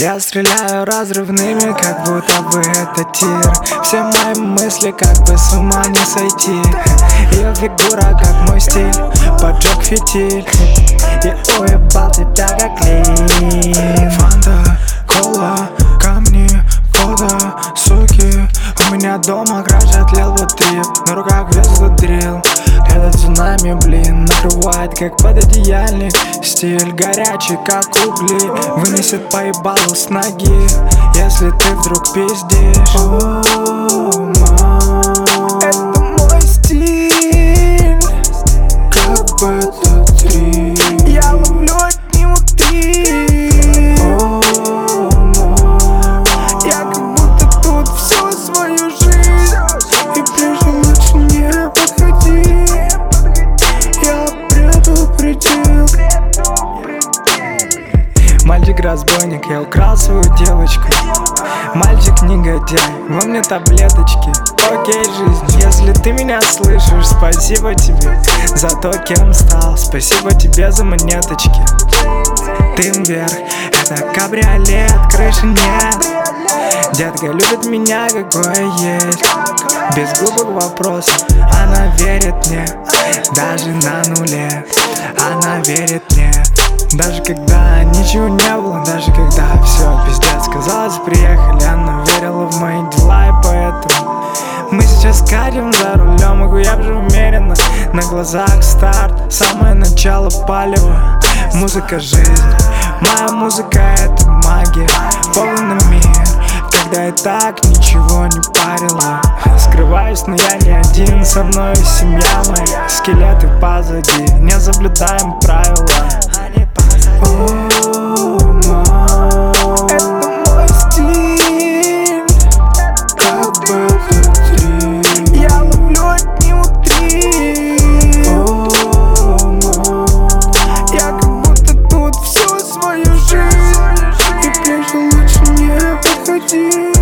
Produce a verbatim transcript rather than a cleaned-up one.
Я стреляю разрывными, как будто бы это тир. Все мои мысли, как бы с ума не сойти. Ее фигура, как мой стиль, поджег фитиль. Я уебал тебя, как лин. Фанта, кола, камни, вода, суки. У меня дома кража тлел вот трип. На руках вес дрил. Этот цунами, блин, накрывает, как пододеяльник. Стиль горячий, как угли. Вынесет по ебалу с ноги, если ты вдруг пиздишь. Это мой стиль, как бета три. Я ловлю от него три. Я как будто тут всю свою жизнь. И прежде лучше не подходи. Я предупредил. Мальчик-разбойник, я украл свою девочку. Мальчик-негодяй, во мне таблеточки. Окей, жизнь, если ты меня слышишь, спасибо тебе за то, кем стал. Спасибо тебе за монеточки. Дым вверх, это кабриолет, крыши нет. Детка любит меня, какой есть. Без глупых вопросов, она верит мне. Даже на нуле, она верит мне. Даже когда ничего не было, даже когда все пиздец. Казалось, приехали, она верила в мои дела, и поэтому мы сейчас катим за рулем, могу я уже умеренно. На глазах старт, самое начало палева. Музыка жизнь, моя музыка это магия. Полный мир, когда я так ничего не парила. Скрываюсь, но я не один, со мной семья моя. Скелеты позади, не соблюдаем правила. Это мой стиль, как бета три. Я ловлю от него три. Я как будто тут всю свою жизнь. И прежде лучше не подходи.